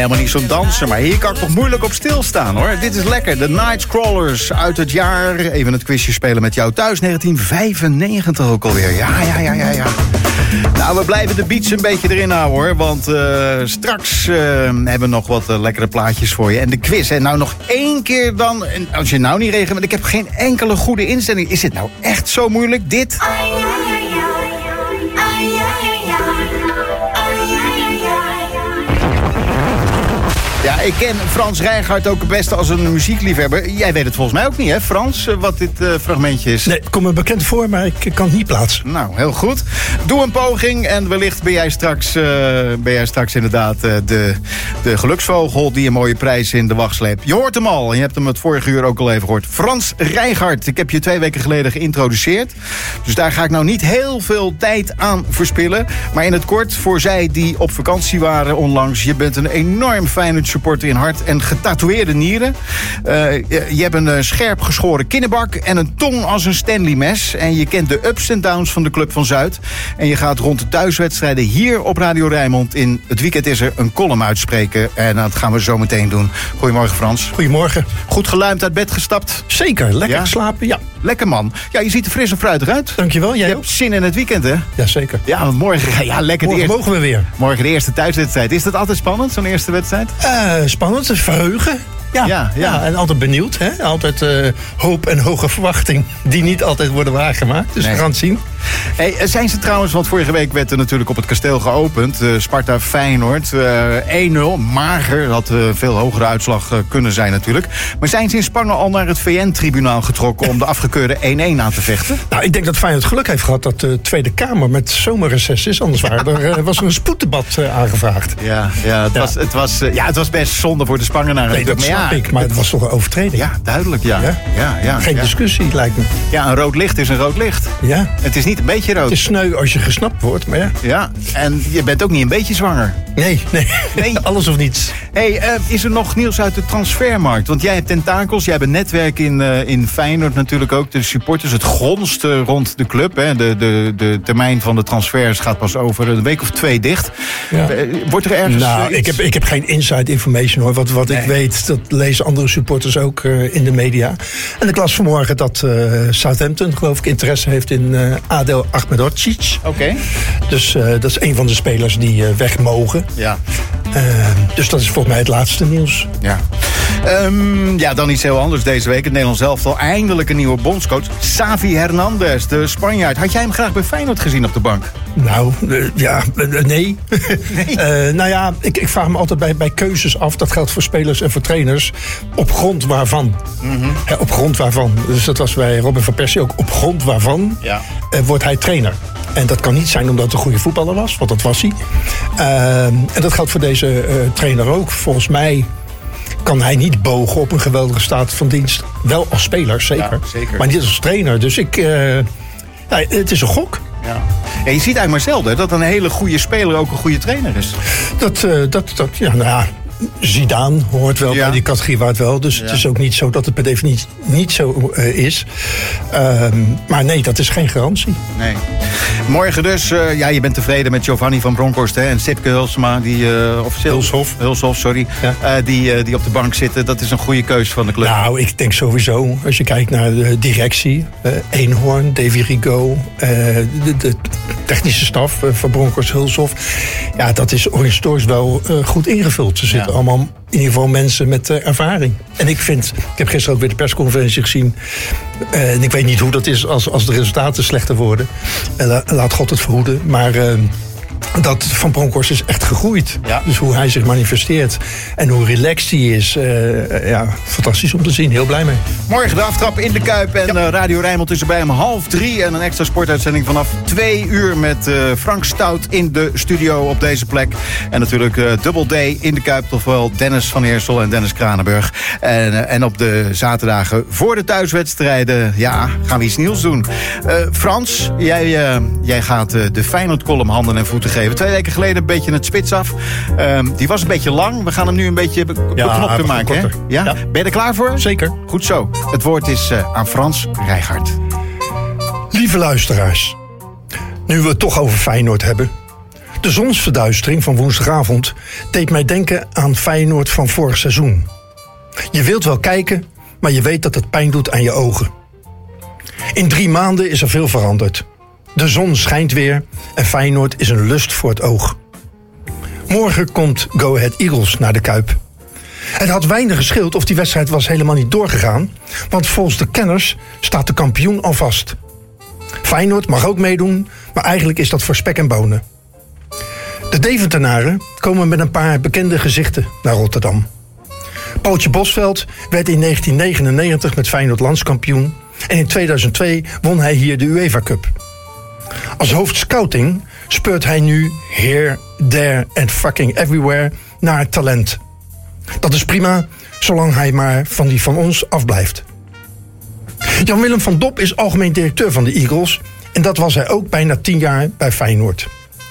helemaal niet zo'n danser, maar hier kan ik toch moeilijk op stilstaan, hoor. Dit is lekker. De Nightcrawlers uit het jaar. Even het quizje spelen met jou thuis. negentien vijfennegentig ook alweer. Ja, ja, ja, ja, ja. Nou, we blijven de beats een beetje erin houden, hoor. Want uh, straks uh, hebben we nog wat uh, lekkere plaatjes voor je. En de quiz, en nou nog één keer dan. En als je nou niet regelt, want ik heb geen enkele goede instelling. Is dit nou echt zo moeilijk, dit? Ja, ik ken Frans Rijgaard ook het beste als een muziekliefhebber. Jij weet het volgens mij ook niet, hè, Frans, wat dit uh, fragmentje is? Nee, het komt me bekend voor, maar ik kan het niet plaatsen. Nou, heel goed. Doe een poging en wellicht ben jij straks, uh, ben jij straks inderdaad uh, de, de geluksvogel die een mooie prijs in de wacht sleept. Je hoort hem al en je hebt hem het vorige uur ook al even gehoord. Frans Rijgaard, ik heb je twee weken geleden geïntroduceerd. Dus daar ga ik nou niet heel veel tijd aan verspillen. Maar in het kort, voor zij die op vakantie waren onlangs, je bent een enorm fijne supporter in hart en getatoeëerde nieren. Uh, je, je hebt een uh, scherp geschoren kinnebak en een tong als een Stanley-mes. En je kent de ups en downs van de Club van Zuid. En je gaat rond de thuiswedstrijden hier op Radio Rijnmond in Het Weekend is er een column uitspreken. En dat gaan we zo meteen doen. Goedemorgen, Frans. Goedemorgen. Goed geluimd uit bed gestapt? Zeker, lekker ja? geslapen, ja. Lekker, man. Ja, je ziet er fris en fruitig uit. Dankjewel, jij je ook. hebt zin in het weekend, hè? Jazeker. Ja, want morgen, ja, lekker morgen de eerste, mogen we weer. Morgen de eerste thuiswedstrijd. Is dat altijd spannend, zo'n eerste wedstrijd? Uh, spannend, verheugen. Ja, ja, ja. ja, en altijd benieuwd. Hè? Altijd uh, hoop en hoge verwachting die niet altijd worden waargemaakt. Dus nee. We gaan het zien. Hey, zijn ze trouwens, want vorige week werd er natuurlijk op het kasteel geopend. Uh, Sparta Feyenoord, uh, één nul, mager. Had uh, veel hogere uitslag uh, kunnen zijn natuurlijk. Maar zijn ze in Spangen al naar het V N-tribunaal getrokken om de afgekeurde één-één aan te vechten? Nou, ik denk dat Feyenoord geluk heeft gehad dat de Tweede Kamer met zomerreces is. Anders waren er, uh, was er een spoeddebat uh, aangevraagd. Ja, ja, het, ja. Was, het, was, uh, ja het was best zonde voor de Spangenaren. Nee, dat snap ja, ik, maar het was toch een overtreding? Ja, duidelijk, ja. ja? ja, ja Geen ja. discussie, lijkt me. Ja, een rood licht is een rood licht. Ja. Het is niet een beetje rood. Het is sneu als je gesnapt wordt, maar ja. Ja, en je bent ook niet een beetje zwanger. Nee, nee. nee. Alles of niets. Hey, uh, is er nog nieuws uit de transfermarkt? Want jij hebt tentakels, jij hebt een netwerk in, uh, in Feyenoord natuurlijk ook. De supporters, het gonst uh, rond de club. Hè. De, de, de termijn van de transfers gaat pas over een week of twee dicht. Ja. Uh, wordt er ergens... Nou, uh, ik, heb, ik heb geen inside information, hoor. Wat, wat nee. ik weet, dat lezen andere supporters ook uh, in de media. En ik las vanmorgen dat uh, Southampton, geloof ik, interesse heeft in uh, Adel Ahmedhodzic. Oké. Okay. Dus uh, dat is een van de spelers die uh, weg mogen. Ja. Uh, dus dat is volgens mij het laatste nieuws. Ja. Um, ja, dan iets heel anders deze week. Het Nederlands elftal eindelijk een nieuwe bondscoach. Xavi Hernandez, de Spanjaard. Had jij hem graag bij Feyenoord gezien op de bank? Nou, uh, ja, uh, nee. nee. uh, nou ja, ik, ik vraag me altijd bij, bij keuzes af. Dat geldt voor spelers en voor trainers. Op grond waarvan. Mm-hmm. He, op grond waarvan. Dus dat was bij Robin van Persie ook. Op grond waarvan ja. uh, wordt hij trainer. En dat kan niet zijn omdat het een goede voetballer was. Want dat was hij. Uh, en dat geldt voor deze uh, trainer ook. Volgens mij kan hij niet bogen op een geweldige staat van dienst. Wel als speler, zeker. Ja, zeker. Maar niet als trainer. Dus ik... Uh, ja, het is een gok. Ja. Ja, je ziet eigenlijk maar zelden dat een hele goede speler ook een goede trainer is. Dat, uh, dat, dat ja, nou ja. Zidane hoort wel ja. bij die categorie waar het wel. Dus ja. het is ook niet zo dat het per definitie niet zo uh, is. Um, maar nee, dat is geen garantie. Nee. Morgen dus, uh, ja, je bent tevreden met Giovanni van Bronckhorst hè, en Sipke Hulsma, die uh, of Hulshof, Hulshof, sorry, ja. uh, die, uh, die op de bank zitten. Dat is een goede keuze van de club. Nou, ik denk sowieso, als je kijkt naar de directie, uh, Eenhoorn, Davy Rigaud, uh, de, de technische staf uh, van Bronckhorst, Hulshof. Ja, dat is organisatorisch wel uh, goed ingevuld. Ze zitten ja. allemaal in ieder geval mensen met uh, ervaring. En ik vind, ik heb gisteren ook weer de persconferentie gezien. Uh, en ik weet niet hoe dat is als, als de resultaten slechter worden. Uh, la, laat God het verhoeden. Maar uh, dat Van Bronckhorst is echt gegroeid. Ja. Dus hoe hij zich manifesteert en hoe relaxed hij is. Uh, ja, fantastisch om te zien. Heel blij mee. Morgen de aftrap in de Kuip. En ja. uh, Radio Rijnmond is erbij om half drie. En een extra sportuitzending vanaf twee uur met uh, Frank Stout in de studio op deze plek. En natuurlijk uh, Double D in de Kuip. Toch wel Dennis van Eersel en Dennis Kranenburg. En, uh, en op de zaterdagen voor de thuiswedstrijden, ja, gaan we iets nieuws doen. Uh, Frans, jij, uh, jij gaat uh, de Feyenoord-column handen en voeten geven. Twee weken geleden een beetje het spits af. Um, die was een beetje lang. We gaan hem nu een beetje beknopter ja, maken. Hè? Ja? Ja. Ben je er klaar voor? Zeker. Goed zo. Het woord is uh, aan Frans Rijgaard. Lieve luisteraars. Nu we het toch over Feyenoord hebben. De zonsverduistering van woensdagavond deed mij denken aan Feyenoord van vorig seizoen. Je wilt wel kijken, maar je weet dat het pijn doet aan je ogen. In drie maanden is er veel veranderd. De zon schijnt weer en Feyenoord is een lust voor het oog. Morgen komt Go Ahead Eagles naar de Kuip. Het had weinig gescheeld of die wedstrijd was helemaal niet doorgegaan, want volgens de kenners staat de kampioen al vast. Feyenoord mag ook meedoen, maar eigenlijk is dat voor spek en bonen. De Deventenaren komen met een paar bekende gezichten naar Rotterdam. Paultje Bosveld werd in negentien negenennegentig met Feyenoord landskampioen en in tweeduizend twee won hij hier de UEFA Cup. Als hoofdscouting speurt hij nu here, there and fucking everywhere naar talent. Dat is prima, zolang hij maar van die van ons afblijft. Jan-Willem van Dop is algemeen directeur van de Eagles en dat was hij ook bijna tien jaar bij Feyenoord.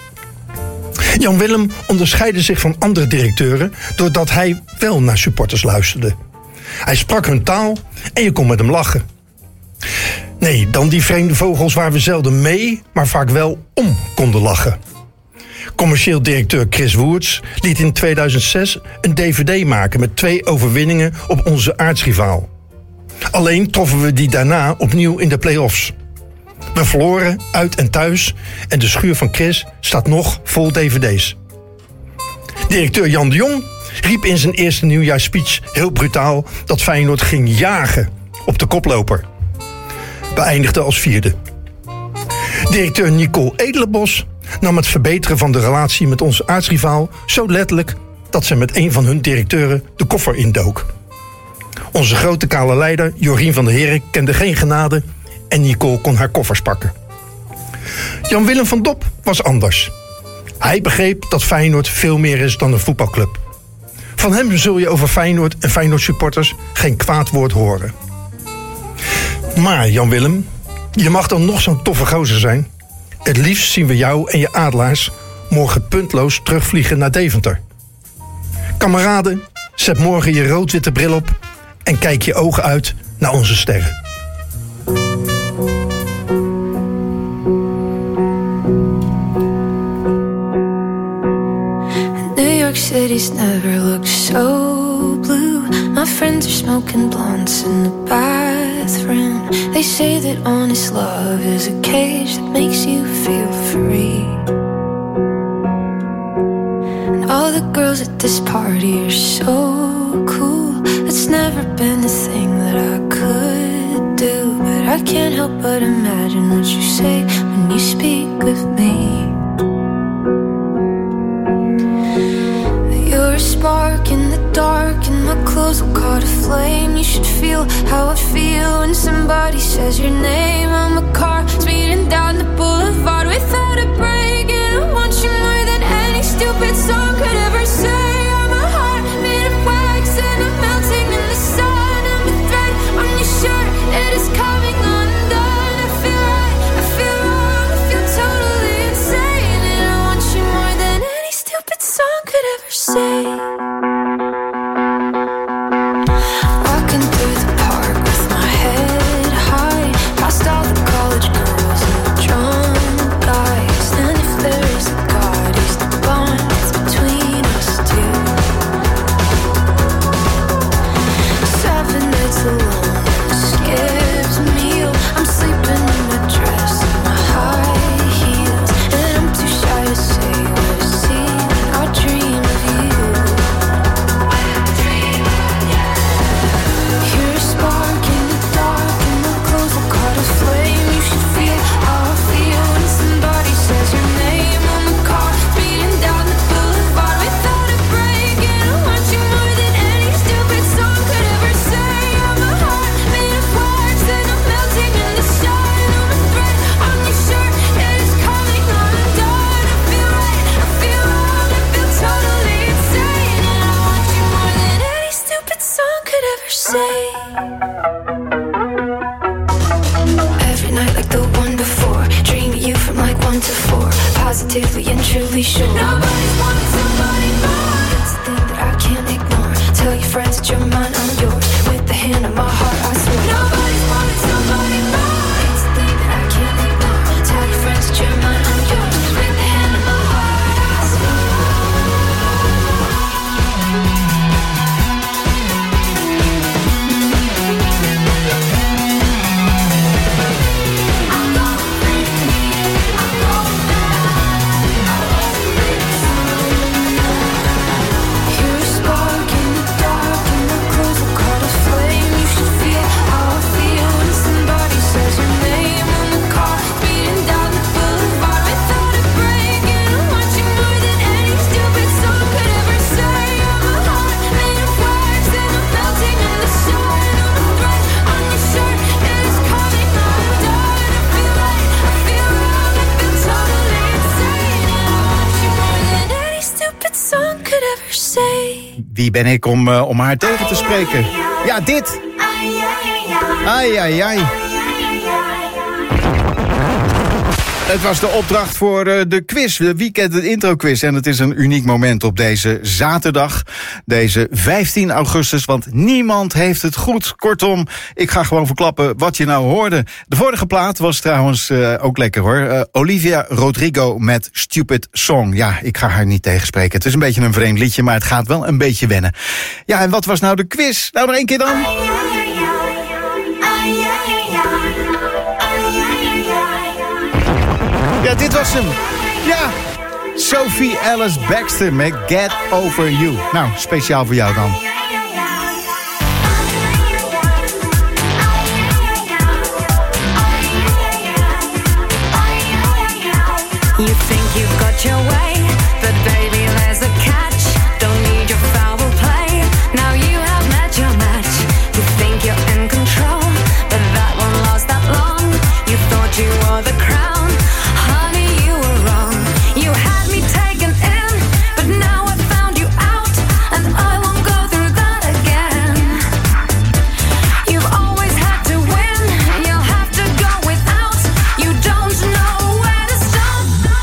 Jan-Willem onderscheidde zich van andere directeuren doordat hij wel naar supporters luisterde. Hij sprak hun taal en je kon met hem lachen. Nee, dan die vreemde vogels waar we zelden mee, maar vaak wel om konden lachen. Commercieel directeur Chris Woerts liet in tweeduizend zes een dvd maken met twee overwinningen op onze aartsrivaal. Alleen troffen we die daarna opnieuw in de play-offs. We verloren uit en thuis en de schuur van Chris staat nog vol dvd's. Directeur Jan de Jong riep in zijn eerste nieuwjaarsspeech heel brutaal dat Feyenoord ging jagen op de koploper. We eindigden als vierde. Directeur Nicole Edelenbos nam het verbeteren van de relatie met onze aartsrivaal zo letterlijk dat ze met een van hun directeuren de koffer indook. Onze grote kale leider Jorien van der Herik kende geen genade en Nicole kon haar koffers pakken. Jan-Willem van Dop was anders. Hij begreep dat Feyenoord veel meer is dan een voetbalclub. Van hem zul je over Feyenoord en Feyenoord supporters geen kwaad woord horen. Maar Jan-Willem, je mag dan nog zo'n toffe gozer zijn. Het liefst zien we jou en je adelaars morgen puntloos terugvliegen naar Deventer. Kameraden, zet morgen je rood-witte bril op en kijk je ogen uit naar onze sterren. New York City's never looked so blue. My friends are smoking blunts in the bathroom. They say that honest love is a cage that makes you feel free. And all the girls at this party are so cool. It's never been a thing that I could do, but I can't help but imagine what you say when you speak of me. You're a spark in the dark and my clothes will caught a flame. You should feel how I feel when somebody says your name. I'm a car speeding down the boulevard without a break, and I want you more than any stupid song could ever say. I'm a heart made of wax and I'm melting in the sun. I'm a thread on your shirt, it is coming undone. I feel right, I feel wrong, I feel totally insane, and I want you more than any stupid song could ever say. Walking through the park with my head high, past all the college girls and the drunk guys. And if there is a God, he's the bond that's between us two. Seven nights alone and a skipped meal. I'm sleeping in my dress and my high heels, and I'm too shy to say what I see when I dream of you. You're a spark in the dark and my clothes will caught a flame. You should feel how I feel when somebody says your name. I'm a car speeding down the boulevard without a break, and I want you more than any stupid song could ever say. I'm a heart made of wax and I'm melting in the sun. I'm a thread on your shirt, it is coming undone. I feel right, I feel wrong, I feel totally insane, and I want you more than any stupid song could ever say. Every night like the one before, dream of you from like one to four, positively and truly sure. Nobody's wanting somebody more. It's a thing that I can't ignore. Tell your friends that you're mine, I'm yours. With the hand on my heart, I swear. Nobody's wanting somebody more. It's a thing that I can't ignore. Tell your friends that you're mine, I'm yours. With the hand on my heart, I Wie ben ik om, uh, om haar tegen te spreken? Ja, dit. Ai, ai, ai. Het was de opdracht voor uh, de quiz, de weekend, de intro-quiz. En het is een uniek moment op deze zaterdag, deze vijftien augustus... want niemand heeft het goed. Kortom, ik ga gewoon verklappen wat je nou hoorde. De vorige plaat was trouwens uh, ook lekker, hoor. Uh, Olivia Rodrigo met Stupid Song. Ja, ik ga haar niet tegenspreken. Het is een beetje een vreemd liedje, maar het gaat wel een beetje wennen. Ja, en wat was nou de quiz? Nou, nog één keer dan. Ja, dit was hem. Ja, Sophie Ellis Bextor met Get Over You. Nou, speciaal voor jou dan. You think you've got your way, but baby there's a catch. Don't need your foul play, now you have met your match. You think you're in control, but that won't last that long. You thought you were the crown, honey you were wrong. You had me taken in, but now I found you out, and I won't go through that again. You've always had to win, you'll have to go without. You don't know where to stop.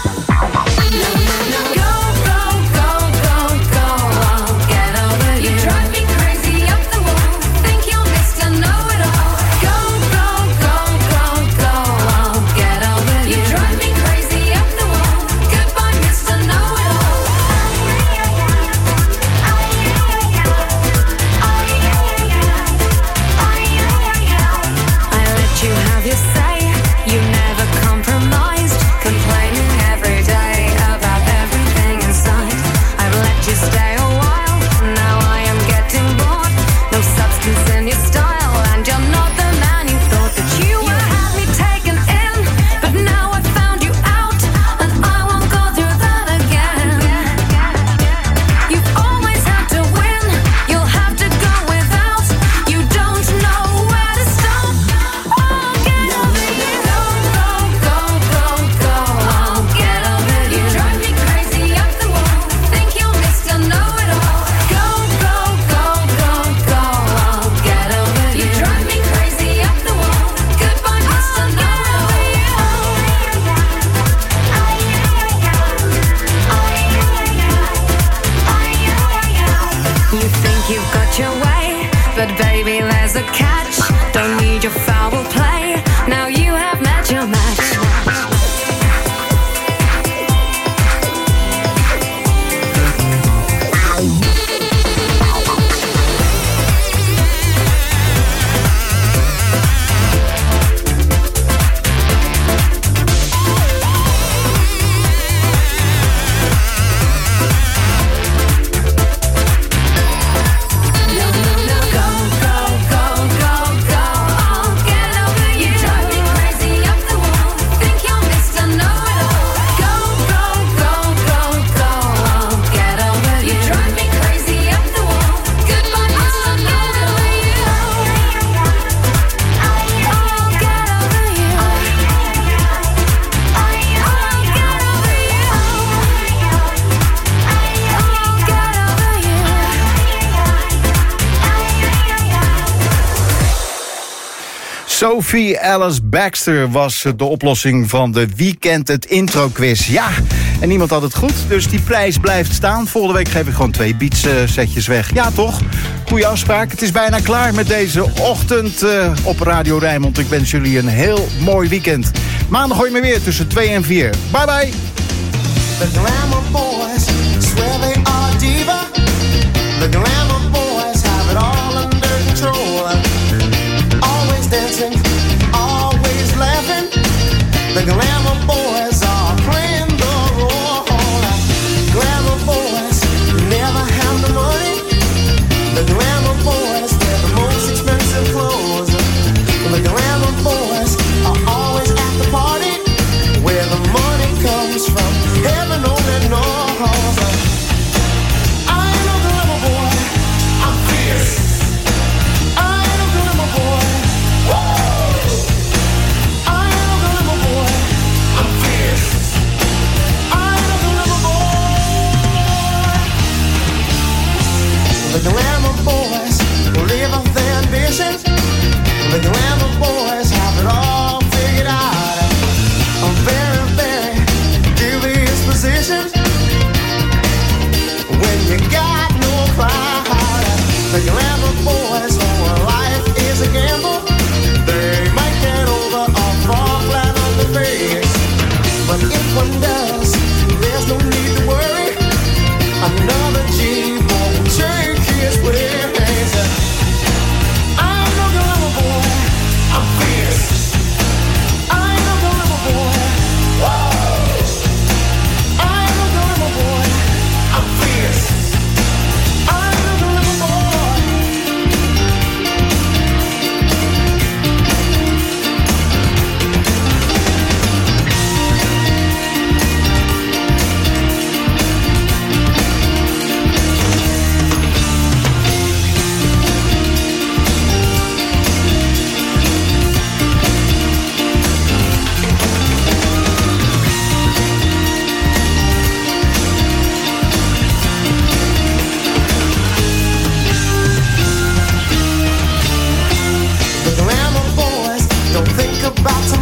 Sophie Ellis Bextor was de oplossing van de weekend het intro quiz. Ja, en niemand had het goed, dus die prijs blijft staan. Volgende week geef ik gewoon twee beats uh, setjes weg. Ja, toch? Goeie afspraak. Het is bijna klaar met deze ochtend uh, op Radio Rijnmond. Ik wens jullie een heel mooi weekend. Maandag hoor je me weer tussen twee en vier. Bye bye! The glamour boys swear they are diva. The glamour boys have it all under control. Always dancing, always laughing. The glamour boys are playing the role. Glamour boys never have the money. The glamour boys wear the most expensive clothes. The glamour boys are always at the party where the money comes from. Heaven only knows. I ain't no glamour boy, I'm fierce. I ain't no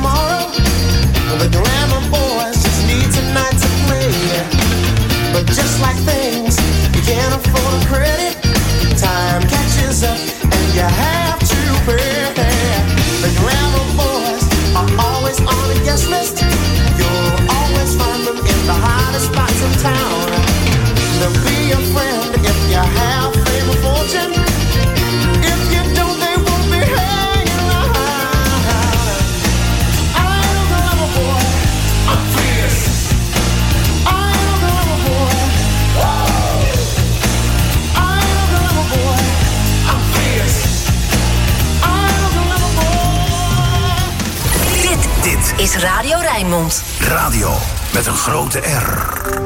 tomorrow. The glamour boys just need tonight to play. But just like things, you can't afford credit. Time catches up and you have to pay. The glamour boys are always on a guest list. You'll always find them in the hottest spots in town. They'll be your friend if you have fame or fortune. If you don't, they won't be hanging around. I know the lover boy, I'm fierce. I know the lover boy, whoa. I know the lover boy, I'm fierce. I know the lover boy. Dit, dit is Radio Rijnmond. Radio met een grote R.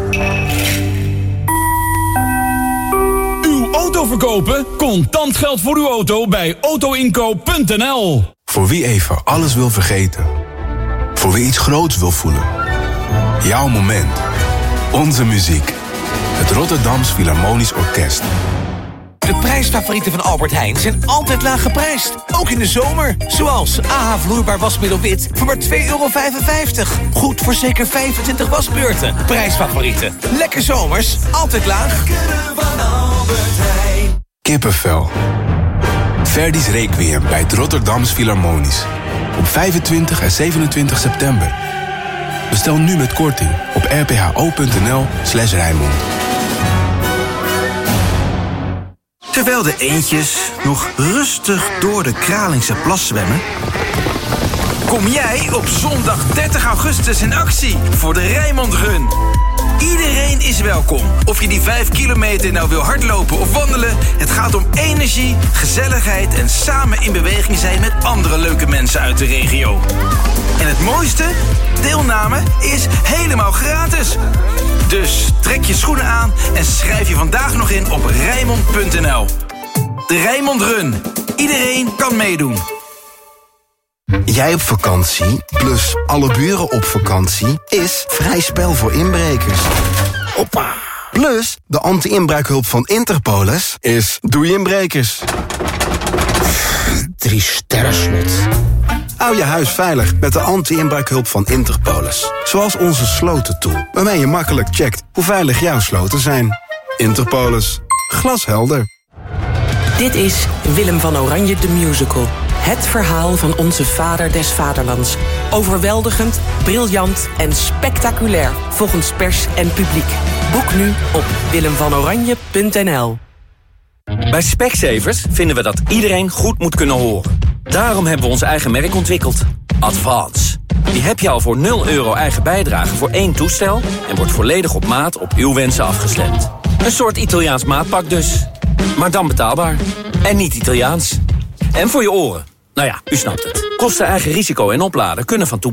Uw auto verkopen? Contant geld voor uw auto bij autoinkoop punt n l. Voor wie even alles wil vergeten. Voor wie iets groots wil voelen. Jouw moment. Onze muziek. Het Rotterdams Philharmonisch Orkest. De prijsfavorieten van Albert Heijn zijn altijd laag geprijsd. Ook in de zomer. Zoals A H vloeibaar wasmiddel wit voor maar twee euro vijfenvijftig. Goed voor zeker vijfentwintig wasbeurten. Prijsfavorieten. Lekker zomers. Altijd laag. Kippenvel. Verdi's Requiem bij het Rotterdams Philharmonisch. Op vijfentwintig en zevenentwintig september. Bestel nu met korting op r p h o punt n l slash Rijnmond. Terwijl de eendjes nog rustig door de Kralingse plas zwemmen, kom jij op zondag dertig augustus in actie voor de Rijnmond Run. Iedereen is welkom. Of je die vijf kilometer nou wil hardlopen of wandelen, het gaat om energie, gezelligheid en samen in beweging zijn met andere leuke mensen uit de regio. En het mooiste? Deelname is helemaal gratis. Dus trek je schoenen aan en schrijf je vandaag nog in op Rijnmond punt n l. De Rijnmond Run. Iedereen kan meedoen. Jij op vakantie, plus alle buren op vakantie, is vrij spel voor inbrekers. Hoppa. Plus, de anti-inbraakhulp van Interpolis is doei inbrekers. Drie sterren slot. Hou je huis veilig met de anti-inbraakhulp van Interpolis. Zoals onze slotentool, waarmee je makkelijk checkt hoe veilig jouw sloten zijn. Interpolis. Glashelder. Dit is Willem van Oranje de Musical. Het verhaal van onze vader des vaderlands. Overweldigend, briljant en spectaculair. Volgens pers en publiek. Boek nu op willem van oranje punt n l. Bij Specsavers vinden we dat iedereen goed moet kunnen horen. Daarom hebben we ons eigen merk ontwikkeld. Advance. Die heb je al voor nul euro eigen bijdrage voor één toestel en wordt volledig op maat op uw wensen afgestemd. Een soort Italiaans maatpak dus. Maar dan betaalbaar. En niet Italiaans. En voor je oren. Nou ja, u snapt het. Kosten eigen risico en opladen kunnen van toepassing